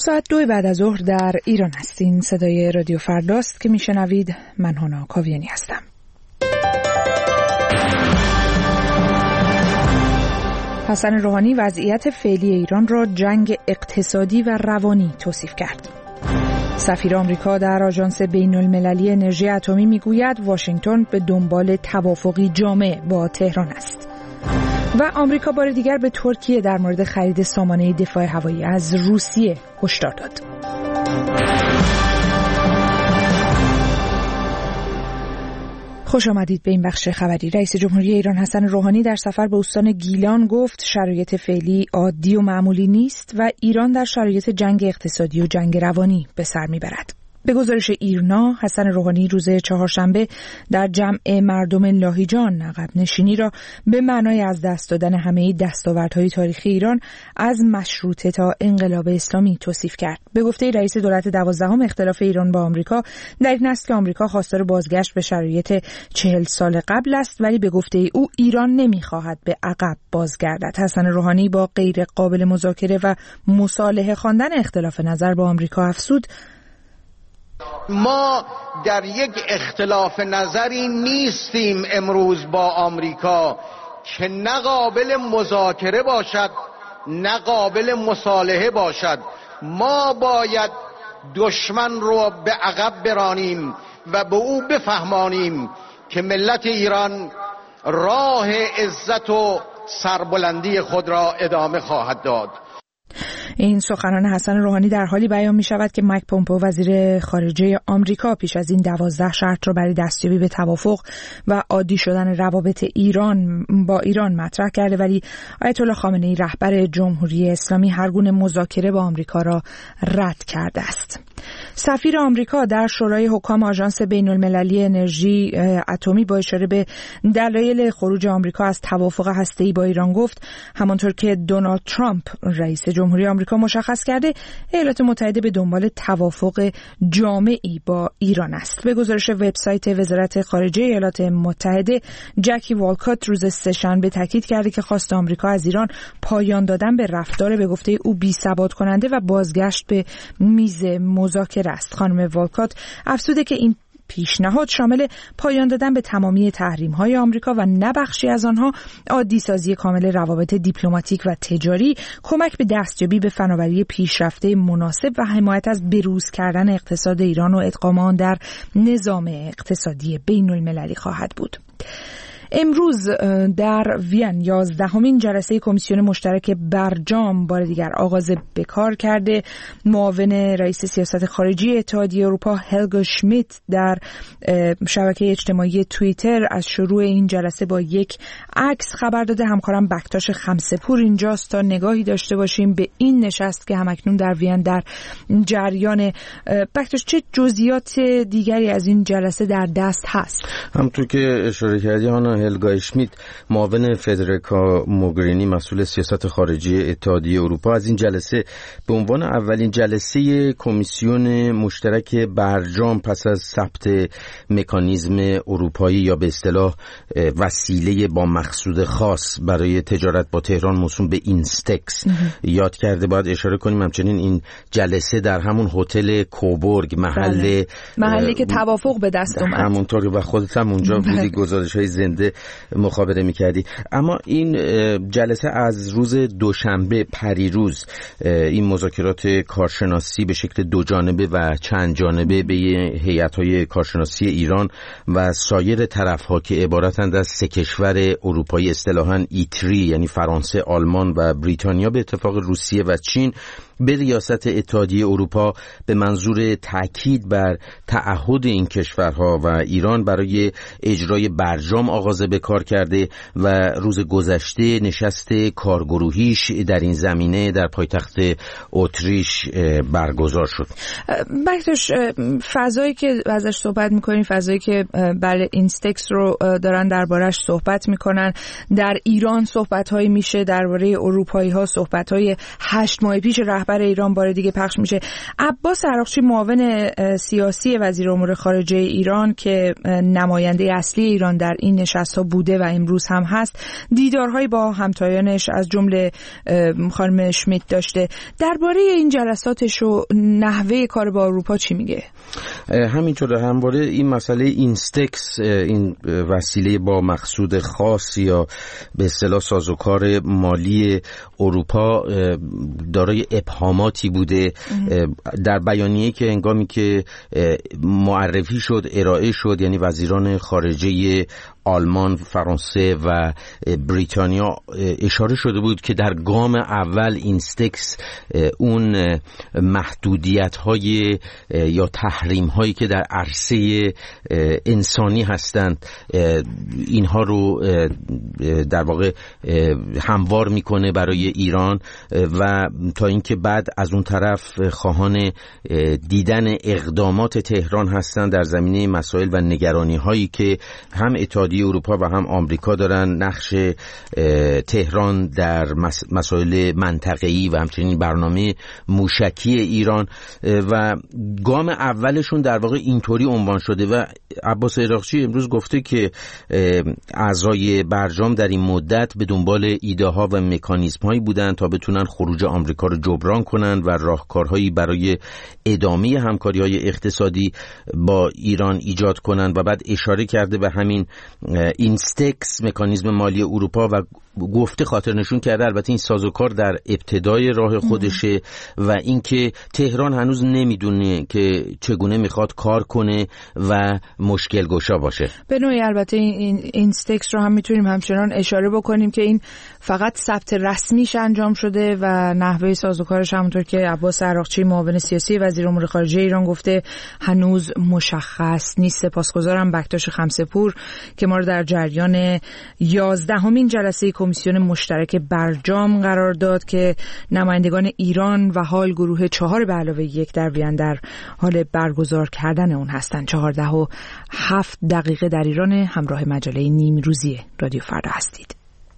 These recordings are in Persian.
ساعت 2 بعد از ظهر در ایران هستین. صدای رادیو فرداست که میشنوید. من هانا کاویانی هستم. حسن روحانی وضعیت فعلی ایران را جنگ اقتصادی و روانی توصیف کرد. سفیر آمریکا در آژانس بین‌المللی انرژی اتمی میگوید واشنگتن به دنبال توافقی جامع با تهران است. و آمریکا بار دیگر به ترکیه در مورد خرید سامانه دفاع هوایی از روسیه هشدار داد. خوش آمدید به این بخش خبری. رئیس جمهوری ایران حسن روحانی در سفر به استان گیلان گفت شرایط فعلی عادی و معمولی نیست و ایران در شرایط جنگ اقتصادی و جنگ روانی به سر میبرد. به گزارش ایرنا، حسن روحانی روز چهارشنبه در جمع مردم لاهیجان عقب نشینی را به معنای از دست دادن همه دستاوردهای تاریخی ایران از مشروطه تا انقلاب اسلامی توصیف کرد. به گفته رئیس دولت 12 اختلاف ایران با آمریکا در این است که آمریکا خواستار بازگشت به شرایط 40 سال قبل است، ولی به گفته او ایران نمیخواهد به عقب بازگردد. حسن روحانی با غیر قابل مذاکره و مصالحه خواندن اختلاف نظر با آمریکا افزود: ما در یک اختلاف نظری نیستیم امروز با آمریکا که نه قابل مذاکره باشد نه قابل مصالحه باشد. ما باید دشمن رو به عقب برانیم و به او بفهمانیم که ملت ایران راه عزت و سربلندی خود را ادامه خواهد داد. این سخنان حسن روحانی در حالی بیان می شود که مایک پومپئو وزیر خارجه آمریکا پیش از این 12 شرط را برای دستیابی به توافق و عادی شدن روابط ایران با ایران مطرح کرده، ولی آیت الله خامنه‌ای رهبر جمهوری اسلامی هر گونه مذاکره با آمریکا را رد کرده است. سفیر آمریکا در شورای حکام آژانس بین‌المللی انرژی اتمی با اشاره به دلایل خروج آمریکا از توافق هسته‌ای با ایران گفت همانطور که دونالد ترامپ رئیس جمهوری آمریکا مشخص کرده ایالات متحده به دنبال توافق جامعی با ایران است. به گزارش وبسایت وزارت خارجه ایالات متحده، جکی والکات روز سه‌شنبه تاکید کرده که خواست آمریکا از ایران پایان دادن به رفتار به گفته او بی‌ثبات کننده و بازگشت به میز مذاکره است. خانم والکات افزوده که این پیشنهاد شامل پایان دادن به تمامی تحریم‌های آمریکا و نه بخشی از آنها، عادی سازی کامل روابط دیپلماتیک و تجاری، کمک به دستیابی به فناوری پیشرفته مناسب و حمایت از بروز کردن اقتصاد ایران و ادغام آن در نظام اقتصادی بین‌المللی خواهد بود. امروز در وین 11مین جلسه کمیسیون مشترک برجام بار دیگر آغاز به کار کرده. معاون رئیس سیاست خارجی اتحادیه اروپا هلگا شمیت در شبکه اجتماعی توییتر از شروع این جلسه با یک عکس خبر داده. همکارم بکتاش خمسه‌پور اینجاست تا نگاهی داشته باشیم به این نشست که همکنون در وین در جریان. بکتاش، چه جزئیات دیگری از این جلسه در دست هست؟ همونطور که اشاره کردی هلگا شمیت، معاون فدریکا موگرینی مسئول سیاست خارجی اتحادیه اروپا، از این جلسه به عنوان اولین جلسه کمیسیون مشترک برجام پس از ثبت مکانیزم اروپایی یا به اصطلاح وسیله با مقصود خاص برای تجارت با تهران موسوم به اینستکس یاد کرده. باید اشاره کنیم همچنین این جلسه در همون هتل کوبورگ، محلی که توافق به دست اومد، همونطور و خودت هم اونجا بودی، گزارش‌های زنده مخابره می‌کردی. اما این جلسه از روز دوشنبه پریروز این مذاکرات کارشناسی به شکل دو جانبه و چند جانبه به هیئت‌های کارشناسی ایران و سایر طرف‌ها که عبارتند از سه کشور اروپایی، اصطلاحاً E3 یعنی فرانسه، آلمان و بریتانیا، به اتفاق روسیه و چین، به ریاست اتحادیه اروپا به منظور تأکید بر تعهد این کشورها و ایران برای اجرای برجام آغاز به کار کرده و روز گذشته نشست کارگروهیش در این زمینه در پایتخت اتریش برگزار شد. بکتاش، فضایی که ازش صحبت میکنین، فضایی که بله اینستکس رو دارن دربارش صحبت میکنن، در ایران صحبت‌هایی میشه درباره اروپایی‌ها، صحبت‌های 8 ماه پیش رهبر ایران بار دیگه پخش میشه. عباس عراقچی معاون سیاسی وزیر امور خارجه ایران که نماینده اصلی ایران در این نشست‌ها بوده و امروز هم هست، دیدارهایی با همتایانش از جمله خانم شمیت داشته. درباره این جلساتش و نحوه کار با اروپا چی میگه؟ همینطور همواره این مسئله اینستکس، این وسیله با مقصود خاص یا به اصطلاح سازوکار مالی اروپا دارای ابهاماتی بوده. در بیانیه که هنگامی که معرفی شد ارائه شد، یعنی وزیران خارجه آلمان، فرانسه و بریتانیا اشاره شده بود که در گام اول اینستکس اون محدودیت‌های یا تحریم‌هایی که در عرصه انسانی هستند اینها رو در واقع هموار میکنه برای ایران و تا اینکه بعد از اون طرف خواهان دیدن اقدامات تهران هستند در زمینه مسائل و نگرانی‌هایی که هم اتحادیه اروپا و هم آمریکا دارن، نقش تهران در مسائل منطقه‌ای و همچنین برنامه موشکی ایران و گام اولشون در واقع اینطوری عنوان شده و عباس عراقچی امروز گفته که اعضای برجام در این مدت به دنبال ایده ها و مکانیزم هایی بودن تا بتونن خروج آمریکا رو جبران کنن و راهکارهایی برای ادامه همکاری های اقتصادی با ایران ایجاد کنن و بعد اشاره کرده به همین اینستکس، مکانیزم مالی اروپا و گفته خاطر نشون کرده البته این سازوکار در ابتدای راه خودشه و اینکه تهران هنوز نمیدونه که چگونه میخواد کار کنه و مشکل گشا باشه. به نوعی البته این اینستکس رو هم میتونیم همچنان اشاره بکنیم که این فقط ثبت رسمیش انجام شده و نحوه سازوکارش همونطور که عباس عراقچی معاون سیاسی وزیر امور خارجه ایران گفته هنوز مشخص نیست. سپاسگزارم بکتاش خمسه‌پور که ما رو در جریان 11مین جلسه کمیسیون مشترک برجام قرار داد که نمایندگان ایران و حال گروه 4+1 در وین در حال برگزار کردن اون هستند. 14:07 در ایران. همراه مجله نیمروزی رادیو فردا هستید.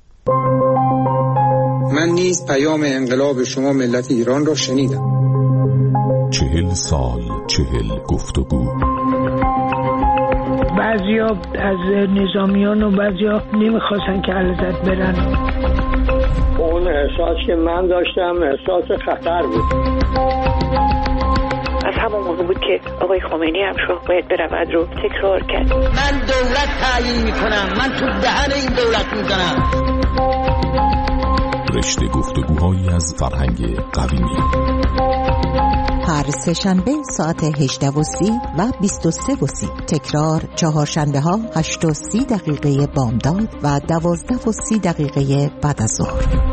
من نیز پیام انقلاب شما ملت ایران را شنیدم. 40 سال 40 گفتگو. بعضیا از نظامیان و بعضیا نمیخواستن که علیزاده برن. اون احساس که من داشتم احساس خطر بود. از همون موقع بود که آقای خمینی هم شد باید برود رو تکرار کرد. من دولت تعیین میکنم، من تو دهن این دولت میزنم. رشته گفتگوهایی از فرهنگ قویمی. هر سه‌شنبه ساعت 18:30 و 23:30. تکرار چهارشنبه‌ها 8:30 بامداد و 12:30 بعد از ظهر.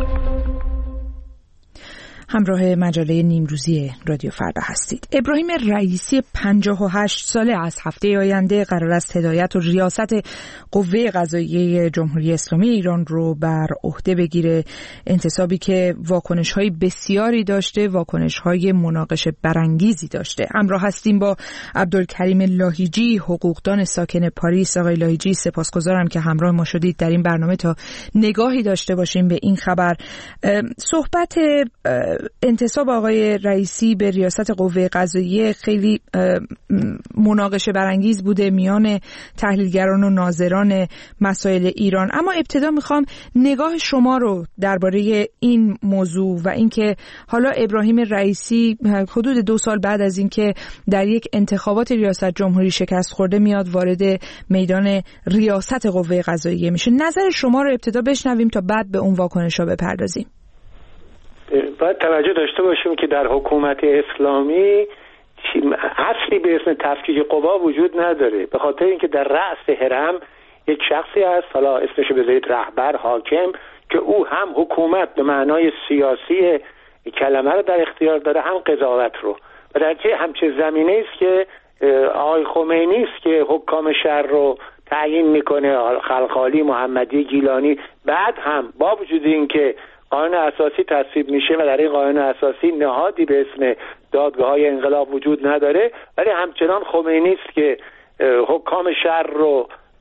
همراه مجله نیمروزی رادیو فردا هستید. ابراهیم رئیسی 58 ساله از هفته آینده قرار است هدایت و ریاست قوه قضاییه جمهوری اسلامی ایران رو بر عهده بگیره. انتصابی که واکنش‌های بسیاری داشته، واکنش‌های مناقشه برانگیزی داشته. همراه هستیم با عبدالکریم لاهیجی، حقوقدان ساکن پاریس. آقای لاهیجی سپاسگزارم که همراه ما شدید در این برنامه تا نگاهی داشته باشیم به این خبر. صحبت انتصاب آقای رئیسی به ریاست قوه قضاییه خیلی مناقشه برانگیز بوده میان تحلیلگران و ناظران مسائل ایران، اما ابتدا میخوام نگاه شما رو درباره این موضوع و اینکه حالا ابراهیم رئیسی حدود 2 سال بعد از اینکه در یک انتخابات ریاست جمهوری شکست خورده میاد وارد میدان ریاست قوه قضاییه میشه. نظر شما رو ابتدا بشنویم تا بعد به اون واکنش‌ها بپردازیم. باید توجه داشته باشیم که در حکومت اسلامی اصلی به اسم تفکیک قوا وجود نداره، به خاطر اینکه در رأس هرم یک شخصی هست، حالا اسمشو بذارید رهبر، حاکم، که او هم حکومت به معنای سیاسی کلمه رو در اختیار داره، هم قضاوت رو، و در چه همچه زمینه است که آقای خمینی است که حکام شهر رو تعیین میکنه، خلخالی، محمدی، گیلانی. بعد هم با وجود اینکه قانون اساسی تصویب میشه و در این قانون اساسی نهادی به اسم دادگاه‌های انقلاب وجود نداره، ولی همچنان خمینی است که حکام شهر رو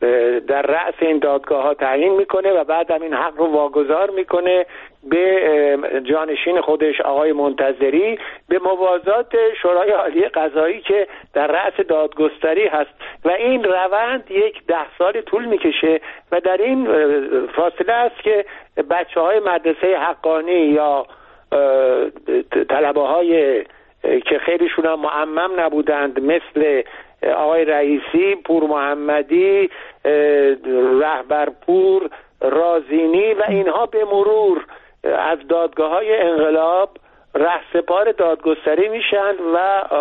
در رأس این دادگاه ها تعیین میکنه و بعد هم این حق رو واگذار میکنه به جانشین خودش آقای منتظری به موازات شورای عالی قضایی که در رأس دادگستری هست و این روند 10 سال طول میکشه و در این فاصله است که بچه‌های مدرسه حقانی یا طلبه های که خیلیشون هم معمم نبودند مثل آقای رئیسی، پور محمدی، رهبرپور، رازینی و اینها به مرور از دادگاه‌های انقلاب رهسپار دادگستری میشن و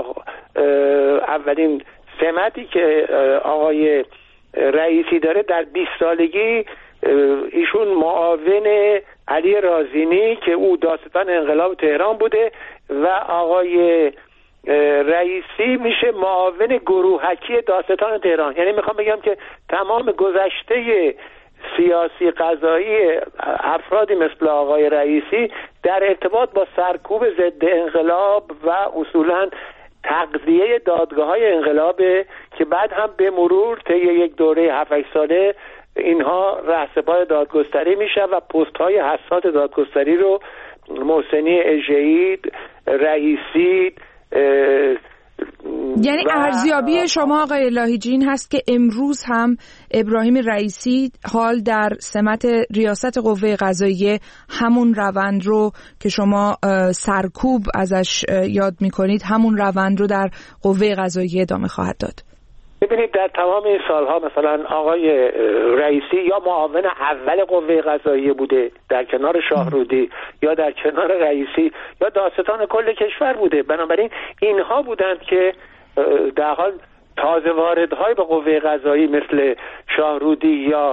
اولین سمتی که آقای رئیسی داره در 20 سالگی ایشون معاون علی رازینی که او داستان انقلاب تهران بوده و آقای رئیسی میشه معاون گروهکی داستان تهران. یعنی میخوام بگم که تمام گذشته سیاسی قضایی افرادی مثل آقای رئیسی در ارتباط با سرکوب ضد انقلاب و اصولاً تقضیه دادگاه‌های انقلابه که بعد هم به مرور طی یک دوره 7-8 ساله اینها رهسپار دادگستری میشن و پست‌های حساس دادگستری رو محسنی اژه‌ای، رئیسی یعنی ارزیابی شما آقای لاهیجی این هست که امروز هم ابراهیم رئیسی حال در سمت ریاست قوه قضاییه همون روند رو که شما سرکوب ازش یاد میکنید همون روند رو در قوه قضاییه ادامه خواهد داد؟ ببینید در تمام این سالها مثلا آقای رئیسی یا معاون اول قوه قضاییه بوده در کنار شاهرودی یا در کنار رئیسی یا داستان کل کشور بوده. بنابراین اینها بودند که در حال تازه واردهای به قوه قضایی مثل شاهرودی یا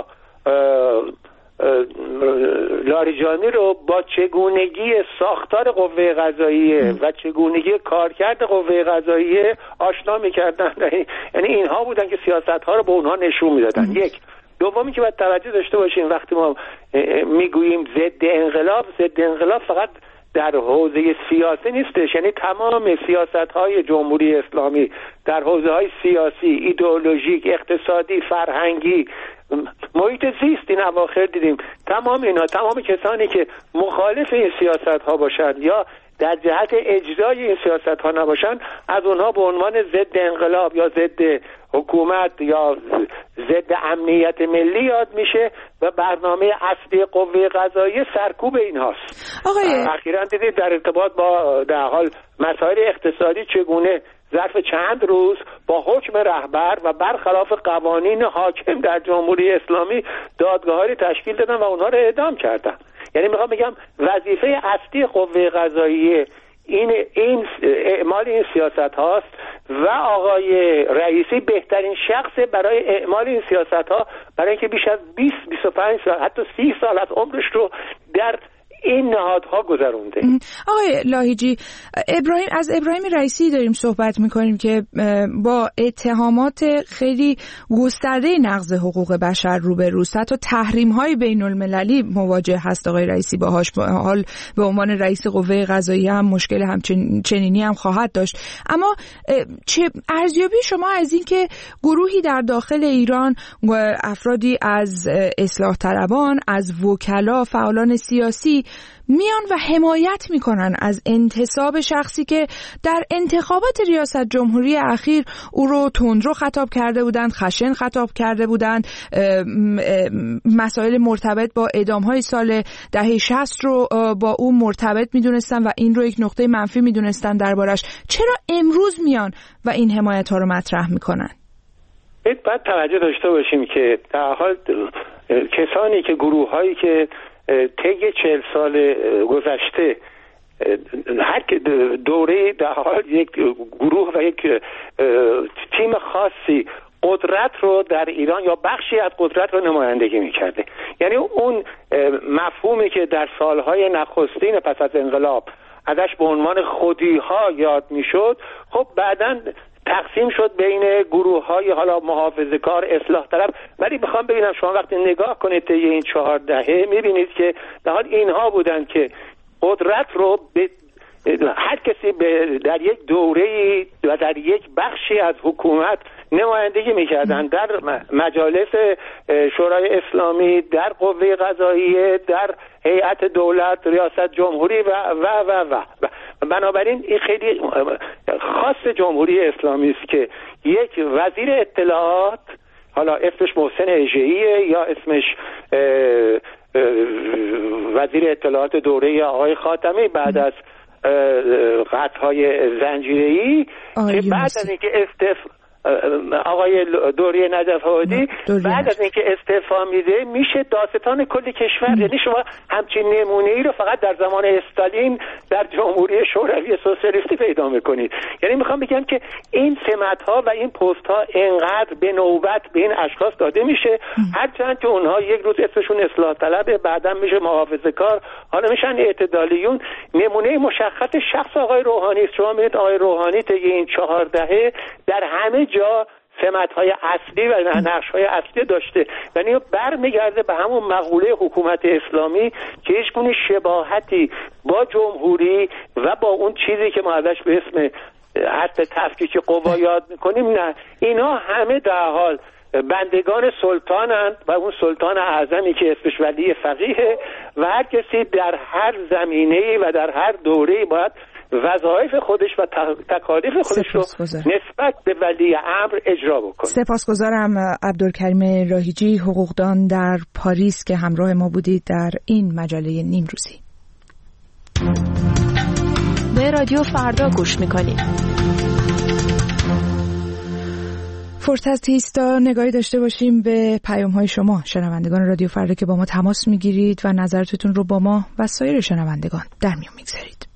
لاریجانی رو با چگونگی ساختار قوه قضاییه و چگونگی کارکرد قوه قضاییه آشنا می‌کردن. یعنی اینها بودن که سیاست‌ها رو به اونها نشون میدادن. یک دومی که باید توجه داشته باشیم وقتی ما میگوییم ضد انقلاب فقط در حوزه سیاسی نیستش. یعنی تمام سیاست‌های جمهوری اسلامی در حوزه‌های سیاسی، ایدئولوژیک، اقتصادی، فرهنگی، محیط زیست این اواخر دیدیم تمام کسانی که مخالف این سیاست‌ها باشند یا در جهت اجرای این سیاست‌ها نباشند از اونها به عنوان ضد انقلاب یا ضد حکومت یا ضد امنیت ملی یاد میشه و برنامه اصلی قوه قضاییه سرکوب اینهاست. اخیراً دیدید در ارتباط با در حال مسائل اقتصادی چگونه ظرف چند روز با حکم رهبر و برخلاف قوانین حاکم در جمهوری اسلامی دادگاه‌هایی تشکیل دادن و اونها رو اعدام کردن. یعنی میخوام بگم وظیفه اصلی قوه قضاییه این اعمال این سیاست هاست و آقای رئیسی بهترین شخص برای اعمال این سیاست ها برای اینکه بیش از 20-25 سال حتی 30 سال از عمرش رو در این نهادها گذرونده. آقای لاهیجی، از ابراهیم رئیسی داریم صحبت میکنیم که با اتهامات خیلی گسترده نقض حقوق بشر روبروست، حتی تحریم‌های بین‌المللی مواجه هست آقای رئیسی باهاش. حال به عنوان رئیس قوه قضاییه هم مشکل چنینی هم خواهد داشت. اما چه ارزیابی شما از این که گروهی در داخل ایران، افرادی از اصلاح طلبان، از وکلا، فعالان سیاسی میان و حمایت میکنن از انتصاب شخصی که در انتخابات ریاست جمهوری اخیر او رو تندرو خطاب کرده بودند، خشن خطاب کرده بودند، مسائل مرتبط با اعدام‌های سال دهه 60 رو با او مرتبط میدونستن و این رو یک نقطه منفی میدونستن دربارش. چرا امروز میان و این حمایت ها رو مطرح میکنن؟ باید توجه داشته باشیم که در حال کسانی که گروه‌هایی که طی 40 سال گذشته هر دوره در حال یک گروه و یک تیم خاصی قدرت رو در ایران یا بخشی از قدرت رو نمایندگی می‌کرده، یعنی اون مفهومی که در سالهای نخستین پس از انقلاب ازش به عنوان خودی‌ها یاد می‌شد، خب بعداً تقسیم شد بین گروه‌های حالا محافظه‌کار، اصلاح طلب. ولی میخوام ببینم شما وقتی نگاه کنید طی این 4 دهه می‌بینید که در حال اینها بودن که قدرت رو به هر کسی در یک دوره‌ای و در یک بخشی از حکومت نمایندگی میکردن در مجالس شورای اسلامی، در قوه قضاییه، در هیئت دولت، ریاست جمهوری و بنابراین این خیلی خاص جمهوری اسلامی است که یک وزیر اطلاعات، حالا اسمش محسن اژه‌ایه یا اسمش وزیر اطلاعات دوره آقای خاتمی بعد از قطع‌های زنجیره‌ای که بعد از اینکه آقای دوری نجف‌آبادی بعد از اینکه استعفا میده میشه داستان کل کشور. یعنی شما همچین نمونه‌ای رو فقط در زمان استالین در جمهوری شوروی سوسیالیستی پیدا میکنید. یعنی میخوام بگم که این سمت‌ها و این پست‌ها انقدر به نوبت به این اشخاص داده میشه، هرچند که اونها یک روز اسمشون اصلاح طلبه، بعداً میشه محافظه‌کار، حالا میشن اعتدالیون. نمونه مشخص شخص آقای روحانی است. شما می‌بینید آقای روحانی طی این 4 دهه در همه جا سمت‌های اصلی و نقش‌های اصلی داشته. یعنی برمیگرده به همون مقوله حکومت اسلامی که هیچگونه شباهتی با جمهوری و با اون چیزی که ما ازش به اسم حد تفکیک قوا یاد می‌کنیم نه، اینا همه در حال بندگان سلطانند و اون سلطان اعظمی که اسمش ولی فقیه و هر کسی در هر زمینه‌ای و در هر دوره‌ای باید وظایف خودش و تکالیف خودش رو نسبت به ولی امر اجرا بکنه. سپاسگزارم عبدالکریم راهیجی، حقوقدان در پاریس که همراه ما بودید در این مجله نیمروزی. به رادیو فردا گوش میکنید. فرصتی است تا نگاهی داشته باشیم به پیام‌های شما شنوندگان رادیو فردا که با ما تماس میگیرید و نظرتون رو با ما و سایر شنوندگان در میون میگذارید.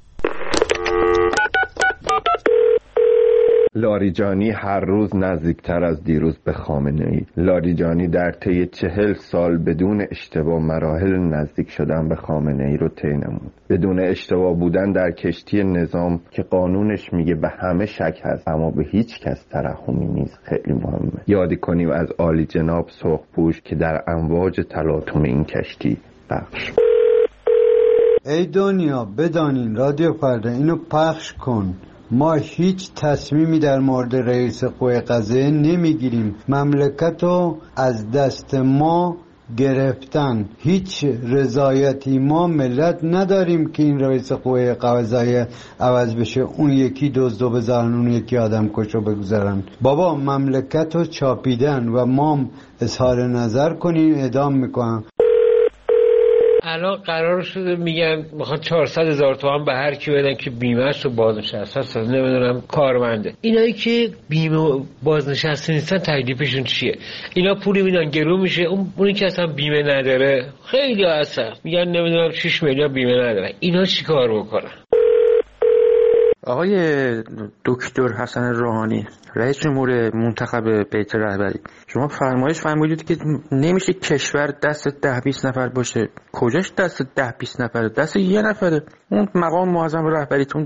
لاریجانی هر روز نزدیکتر از دیروز به خامنه‌ای. لاریجانی در طی 40 سال بدون اشتباه مراحل نزدیک شدن به خامنه‌ای رو طی نمود. بدون اشتباه بودن در کشتی نظام که قانونش میگه به همه شک هست اما به هیچ کس ترحمی نیست خیلی مهمه. یادی کنیم از عالی جناب سرخپوش که در امواج تلاطم این کشتی پخش. ای دنیا بدانین رادیو فردا اینو پخش کن. ما هیچ تصمیمی در مورد رئیس قوه قضاییه نمیگیریم. مملکتو از دست ما گرفتن. هیچ رضایتی ما ملت نداریم که این رئیس قوه قضاییه عوض بشه، اون یکی دزدو بذارن، اون یکی آدم کشو بگذارن. بابا مملکتو چاپیدن و ما اظهار نظر کنیم اعدام میکنن. الان قرار شده میگن میخوان 400,000 تومان به هر کی بدن که بیمه‌اش رو بازنشسته است، نمیدونم کارمنده. اینایی که بیمه بازنشسته نیستن تکلیفشون چیه؟ اینا پولی میدن گرو میشه، اونی که اصلا بیمه نداره خیلی اصلا میگن نمیدونم 6 میلیون بیمه نداره. اینا چیکار بکنن؟ آقای دکتر حسن روحانی رئیس جمهور منتخب بیت رهبری، شما فرمایش فرمودید که نمیشه کشور دست 10-20 نفر باشه. کجاش دست 10-20 نفره؟ دست یه نفره، اون مقام معظم رهبریتون.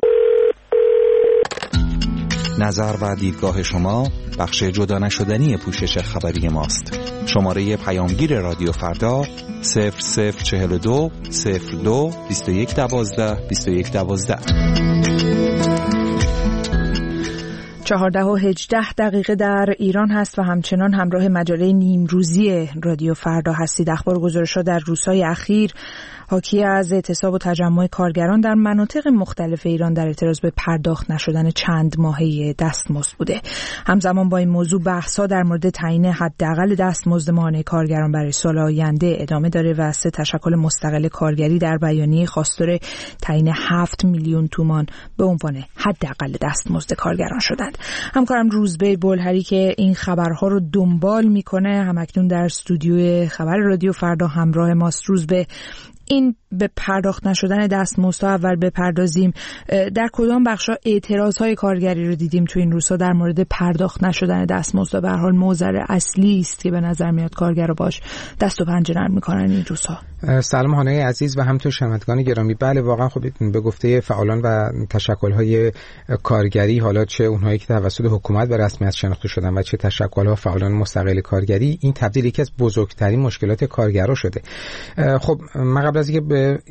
نظر و دیدگاه شما بخش جدا نشدنی پوشش خبری ماست. شماره پیامگیر رادیو فردا 0042 02 2112 2112. 14:18 در ایران هست و همچنان همراه مجله نیمروزی رادیو فردا هستید. اخبار گزارش‌ها در روزهای اخیر حاکی از اعتصاب و تجمع کارگران در مناطق مختلف ایران در اعتراض به پرداخت نشدن چند ماهه دستمزد بوده. همزمان با این موضوع بحث‌ها در مورد تعیین حداقل دستمزد ماهانه کارگران برای سال آینده ادامه داره و 3 تشکل مستقل کارگری در بیانیه خواستار تعیین 7 میلیون تومان به عنوان حداقل دستمزد کارگران شدند. همکارم روزبه بلهری که این خبرها رو دنبال میکنه همکنون در استودیوی خبر رادیو فردا همراه ماست. روزبه، این به پرداخت نشدن دستمزدها اول بپردازیم. در کدام بخشا اعتراضهای کارگری رو دیدیم تو این روزها در مورد پرداخت نشدن دستمزدها؟ به هر حال موضوع اصلی است که به نظر میاد کارگرها باش دست و پنجه نرم میکنن این روزها. سلام هانه عزیز و همینطور شنوندگان گرامی. بله واقعا خب به گفته فعالان و تشکل‌های کارگری، حالا چه اونهایی که توسط حکومت به رسمیت شناخته شدن و چه تشکل‌ها فعالان مستقل کارگری، این تبدیل یکی از بزرگترین مشکلات کارگرها شده. خب من قبل از اینکه به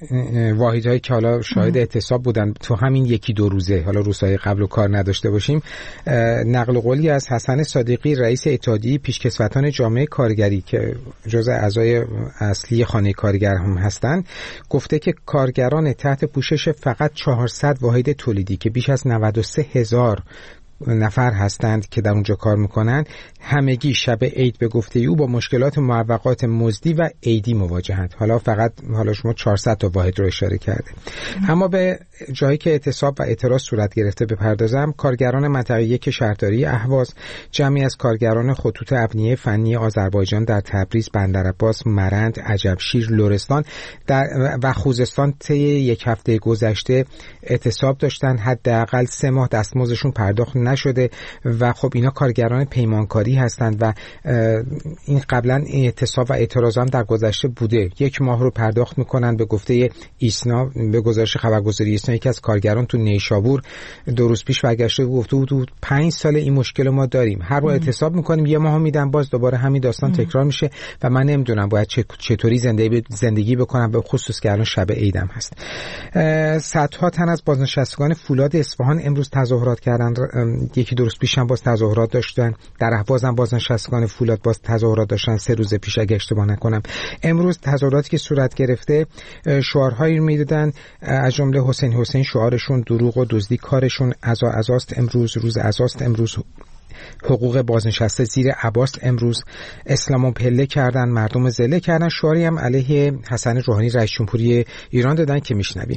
واحدهایی که حالا شاهد اعتصاب بودن تو همین 1-2 روزه، حالا روزهای قبل و کار نداشته باشیم، نقل قولی از حسن صادقی رئیس اتحادیه پیشکسوتان جامعه کارگری که جزء اعضای اصلی خانه کارگر هم هستند گفته که کارگران تحت پوشش فقط 400 واحد تولیدی که بیش از 93,000 نفر هستند که در اونجا کار میکنن همگی شب عید به گفته او با مشکلات معوقات مزدی و عیدی مواجهند. حالا شما 400 تا واحد رو اشاره کرده. اما به جایی که اعتصاب و اعتراض صورت گرفته بپردازم. کارگران منطقه 1 شهرداری اهواز، جمعی از کارگران خطوط ابنیه فنی آذربایجان در تبریز، بندرعباس، مرند، عجبشیر، لرستان و خوزستان طی 1 هفته گذشته اعتصاب داشتن. حداقل 3 ماه دستمزدشون پرداخت نشده و خب اینا کارگران پیمانکاری هستند و این قبلا این اعتصاب و اعتراض هم در گذشته بوده. 1 ماه رو پرداخت میکنن. به گفته ایسنا، به گزارش خبرگزاری ایسنا، یکی از کارگران تو نیشابور 2 روز پیش برگشته گفته بود 5 سال این مشکل ما داریم، هر بار اعتصاب میکنیم 1 ماه میدن، باز دوباره همین داستان تکرار میشه و من نمیدونم باید چطوری زندگی بکنم، به خصوص که الان شب عیدم هست. صدها تن از بازنشستگان فولاد اصفهان امروز تظاهرات کردن. 1-2 روز پیش هم باز تظاهرات داشتن. در اهواز هم بازنشستگان فولاد باز تظاهرات داشتن 3 روز پیش اگه اشتباه نکنم. امروز تظاهراتی که صورت گرفته شعارهایی میدادن، از جمله حسین شعارشون دروغ و دزدی کارشون، عزاست امروز، روز عزاست امروز، حقوق بازنشسته زیر عباست امروز، اسلامو پله کردن، مردم ذله کردن. شعاری هم علیه حسن روحانی رئیس جمهوری ایران دادن که میشنویم.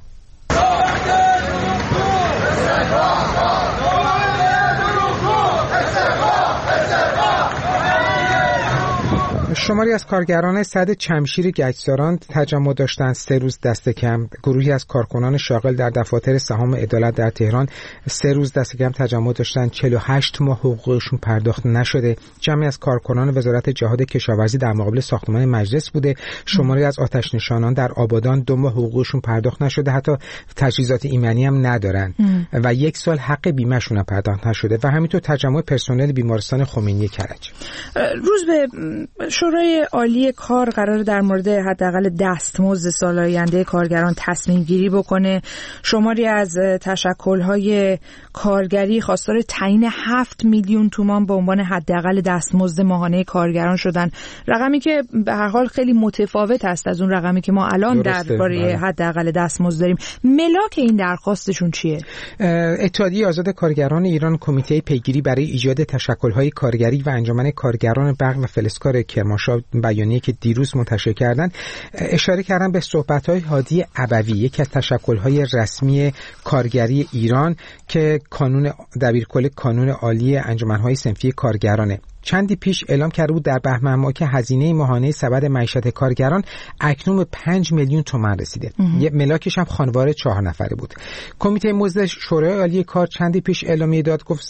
شماری از کارگران سد چمشیر گچساران تجمع داشتند 3 روز دست کم. گروهی از کارکنان شاغل در دفاتر سهام عدالت در تهران 3 روز دست کم تجمع داشتند. 48 ماه حقوقشون پرداخت نشده. جمعی از کارکنان وزارت جهاد کشاورزی در مقابل ساختمان مجلس بوده. شماری از آتش نشانان در آبادان 2 ماه حقوقشون پرداخت نشده، حتی تجهیزات ایمنی هم ندارن و 1 سال حق بیمه‌شون هم پرداخت نشده. و همینطور تجمع پرسنل بیمارستان خمینی کرج. روز به شورای عالی کار قرار در مورد حداقل دستمزد سال آینده کارگران تصمیم گیری بکنه. شماری از تشکل‌های کارگری خواستار تعیین 7 میلیون تومان به عنوان حداقل دستمزد ماهانه کارگران شدن، رقمی که به هر حال خیلی متفاوت است از اون رقمی که ما الان درباره حداقل دستمزد داریم. ملاک این درخواستشون چیه؟ اتحادیه آزاد کارگران ایران کمیته پیگیری برای ایجاد تشکل‌های کارگری و انجمن کارگران برق و فلزکار کرمانشاه بیانیه‌ای که دیروز منتشر کردن اشاره کردن به صحبت‌های هادی ابوی، یکی از تشکل‌های رسمی کارگری ایران که دبیرکل کانون عالی انجمن‌های صنفی کارگرانه. چندی پیش اعلام کرده بود در بهمن ماه که هزینه ماهانه سبد معیشت کارگران اکنون به 5 میلیون تومان رسیده. یه ملاکش هم خانوار 4 نفره بود. کمیته مزد شورای عالی کار چندی پیش اعلامیه داد، گفت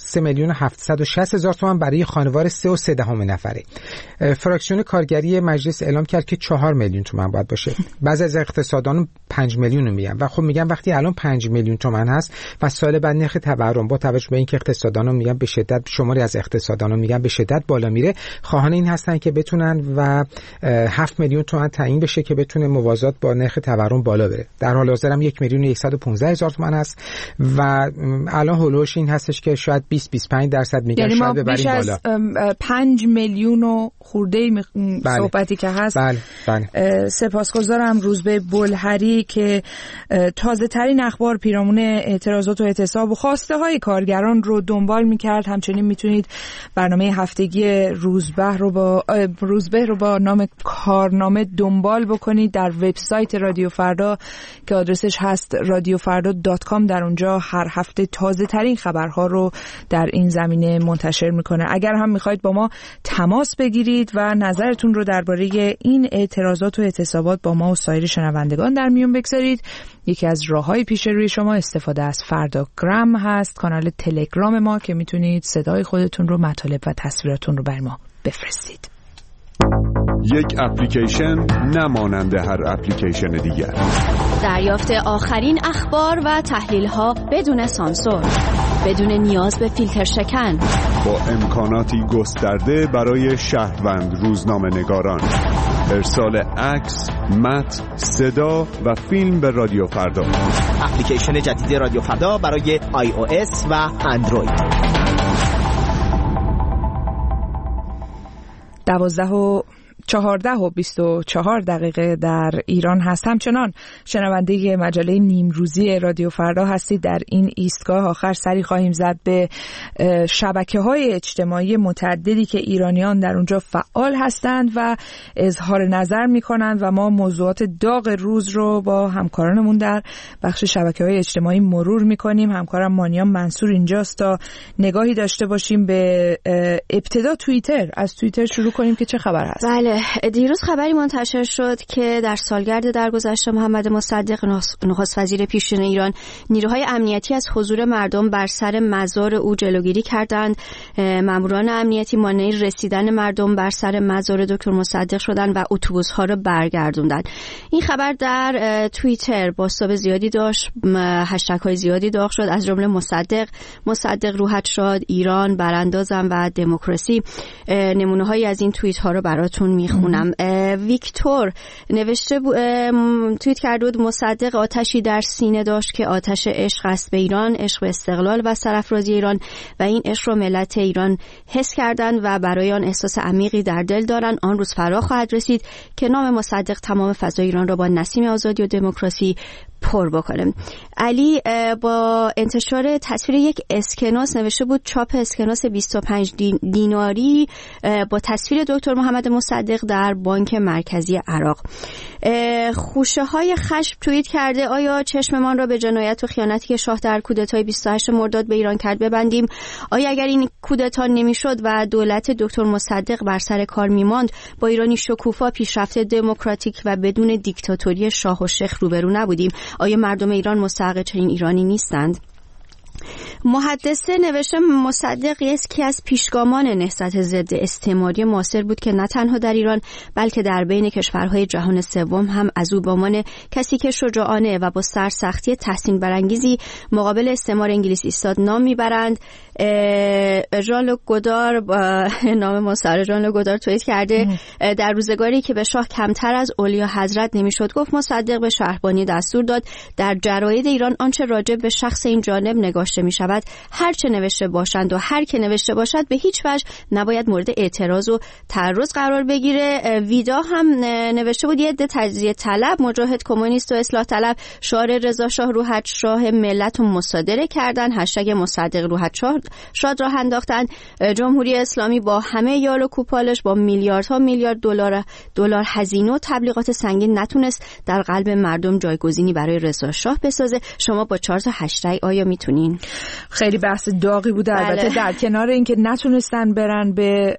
3,760,000 تومان برای خانوار 3.3 نفره. فراکسیون کارگری مجلس اعلام کرد که 4 میلیون تومان باید باشه. بعضی از اقتصاددانان 5 میلیون میگن و خب میگن وقتی الان 5 میلیون تومان هست و سال بعد نرخ تورم با توجه به اینکه اقتصاددانان میگن به شدت، شماری از اقتصاددانان میگن به شدت بالا میره، خواهان این هستن که بتونن و 7 میلیون تومان تعیین بشه که بتونه موازات با نرخ تورم بالا بره. در حال حاضر هم 1,115,000 تومان است و الان هولوش این هستش که شاید 20-25% میگن شاید ببریم بالا. 5 میلیون و خورده صحبتی که هست. بله. سپاسگزارم روزبه بلهری که تازه ترین اخبار پیرامون اعتراضات و اعتصاب و خواسته های کارگران رو دنبال میکرد. همچنین میتونید برنامه هفتگی روزبه رو با نام کارنامه دنبال بکنید در وبسایت رادیو فردا که آدرسش هست radiofarda.com. در اونجا هر هفته تازه ترین خبرها رو در این زمینه منتشر میکنه. اگر هم میخواید با ما تماس بگیرید و نظرتون رو درباره این اعتراضات و اعتصابات با ما و سایر شنوندگان در میون بگذارید، یکی از راههای پیش روی شما استفاده از فرداگرام هست، کانال تلگرام ما که میتونید صدای خودتون رو، مطالب و تصویراتون رو بر ما بفرستید. یک اپلیکیشن نمانند هر اپلیکیشن دیگر. دریافت آخرین اخبار و تحلیل‌ها بدون سانسور، بدون نیاز به فیلتر شکن، با امکاناتی گسترده برای شهروند روزنامه‌نگاران. ارسال عکس، متن، صدا و فیلم به رادیو فردا. اپلیکیشن جدید رادیو فردا برای iOS و اندروید. 12:14 در ایران هست. همچنان شنونده مجله نیمروزی رادیو فردا هستید. در این ایستگاه آخر سری خواهیم زد به شبکه‌های اجتماعی متعددی که ایرانیان در اونجا فعال هستند و اظهار نظر می‌کنند و ما موضوعات داغ روز رو با همکارانمون در بخش شبکه‌های اجتماعی مرور می‌کنیم. همکارم مانیام منصور اینجاست تا نگاهی داشته باشیم به ابتدا توییتر. از توییتر شروع کنیم که چه خبر هست. بله، دیروز خبری منتشر شد که در سالگرد درگذشت محمد مصدق نخست وزیر پیشین ایران، نیروهای امنیتی از حضور مردم بر سر مزار او جلوگیری کردند. ماموران امنیتی مانع رسیدن مردم بر سر مزار دکتر مصدق شدند و اتوبوس‌ها را برگردوندند. این خبر در توییتر بازتاب زیادی داشت، هشتگ‌های زیادی داغ شد، از جمله مصدق روحت شاد، ایران براندازم و دموکراسی. نمونه‌هایی از این توییت‌ها رو براتون میخونم. ویکتور نوشته توییت کرده بود مصدق آتشی در سینه داشت که آتش عشق است به ایران، عشق به استقلال و سرافرازی ایران و این عشق رو ملت ایران حس کردند و برای آن احساس عمیقی در دل دارند. آن روز فرا خواهد رسید که نام مصدق تمام فضای ایران را با نسیم آزادی و دموکراسی پر بکنه. علی با انتشار تصویر یک اسکناس نوشته بود چاپ اسکناس 25 دیناری با تصویر دکتر محمد مصدق در بانک مرکزی عراق. خوشه های خشم توییت کرده آیا چشممان را به جنایت و خیانتی که شاه در کودتای 28 مرداد به ایران کرد ببندیم؟ آیا اگر این کودتا نمیشد و دولت دکتر مصدق بر سر کار میماند با ایرانی شکوفا، پیشرفته، دموکراتیک و بدون دیکتاتوری شاه و شیخ روبرو نبودیم؟ آیا مردم ایران مستحق چنین ایرانی نیستند؟ محدثه نوشته مصدق یکی از پیشگامان نهضت ضد استعماری معاصر بود که نه تنها در ایران بلکه در بین کشورهای جهان سوم هم از او به عنوان کسی که شجاعانه و با سرسختی تحسین برانگیزی مقابل استعمار انگلیس ایستاد نام میبرند. ژان لوک گودار نام مستعار ژان لوک گودار توییت کرده در روزگاری که به شاه کمتر از اولیا حضرت نمیشد گفت مصدق به شهربانی دستور داد در جراید ایران آنچه راجع به شخص این جانب نگاشته می شود هر چه نوشته باشند و هر که نوشته باشد به هیچ وجه نباید مورد اعتراض و تعرض قرار بگیره. ویدا هم نوشته بود یه عده تجزیه طلب، مجاهد، کمونیست و اصلاح طلب شعار رضا شاه روحت شاه ملت رو مصادره کردن، هشتگ مصدق روحت شاد راه انداختن. جمهوری اسلامی با همه یال و کوپالش با میلیاردها میلیارد دلار هزینه و تبلیغات سنگین نتونست در قلب مردم جایگزینی برای رضا شاه بسازه. شما با 4 تا هشتگ آیا میتونین؟ خیلی بحث داغی بوده. البته در کنار اینکه نتونستن برن به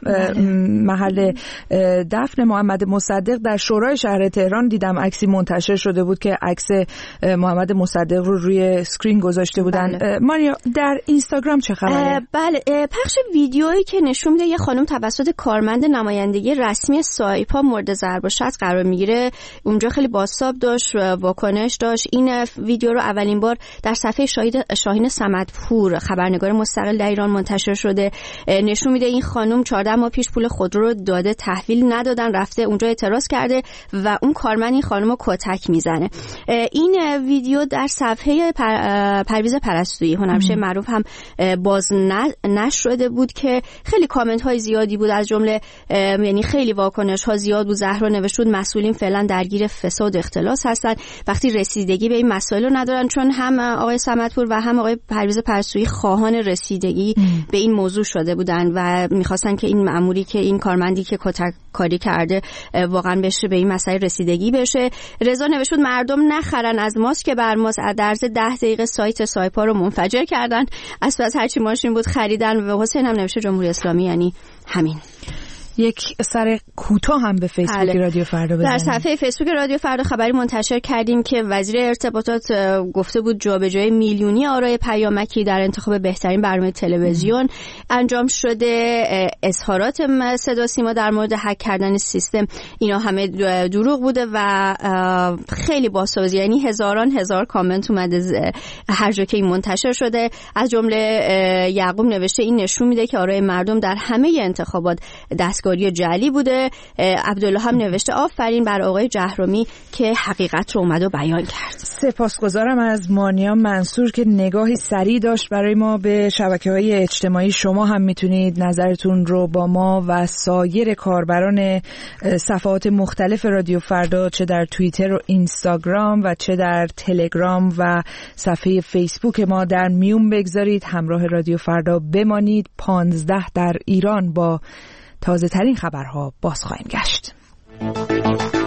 محل دفن محمد مصدق، در شورای شهر تهران دیدم عکسی منتشر شده بود که عکس محمد مصدق رو روی اسکرین گذاشته بودن. ماریا در اینستاگرام چه خبره؟ بله، پخش ویدیویی که نشون میده یه خانم توسط کارمند نمایندگی رسمی سایپا مورد ضرب و شتم قرار میگیره. اونجا خیلی بازتاب داشت، واکنش داشت. این ویدیو رو اولین بار در صفحه شاهین صمدپور خبرنگار مستقل در ایران منتشر شده. نشون میده این خانم 14 ماه پیش پول خودرو رو داده، تحویل ندادن، رفته اونجا اعتراض کرده و اون کارمند این خانم رو کتک میزنه. این ویدیو در صفحه پرویز پرستویی هنرمنده معروف هم باز نشر شده بود که خیلی کامنت های زیادی بود، از جمله یعنی خیلی واکنش ها زیاد بود. زهرا نوشت مسئولین فعلا درگیر فساد و اختلاس هستن، وقتی رسیدگی به این مسائل رو ندارن، چون هم آقای صمدپور و هم آقای پرویز پرستویی خواهان رسیدگی به این موضوع شده بودن و میخواستن که این مأموری که این کارمندی که کتک کاری کرده واقعا بشه به این مسائل رسیدگی بشه. رضا نوشت مردم نخرن از ماسک بر ماسک، در عرض 10 دقیقه سایت سایپا رو منفجر کردن، از پس هرچی ماشین بود خریدن. و حسین هم نوشته جمهوری اسلامی یعنی همین. یک سر کوتاه هم به فیسبوک رادیو فردا بزنیم. در صفحه فیسبوک رادیو فردا خبری منتشر کردیم که وزیر ارتباطات گفته بود جابجایی میلیونی آرای پیامکی در انتخاب بهترین برنامه تلویزیون انجام شده. اظهارات صدا سیما در مورد هک کردن سیستم اینا همه دروغ بوده و خیلی باسازی، یعنی هزار کامنت اومده هر جا که این منتشر شده. از جمله یعقوب نوشته این نشون میده که آرای مردم در همه انتخابات دستگاه خواستگاری جعلی بوده. عبدالله هم نوشته آفرین بر آقای جهرومی که حقیقت رو اومد و بیان کرد. سپاسگزارم از مانیا منصور که نگاهی سریع داشت برای ما به شبکه‌های اجتماعی. شما هم میتونید نظرتون رو با ما و سایر کاربران صفحات مختلف رادیو فردا، چه در توییتر و اینستاگرام و چه در تلگرام و صفحه فیسبوک ما، در میون بگذارید. همراه رادیو فردا بمانید. 15 در ایران با تازه ترین خبرها باز خواهیم گشت.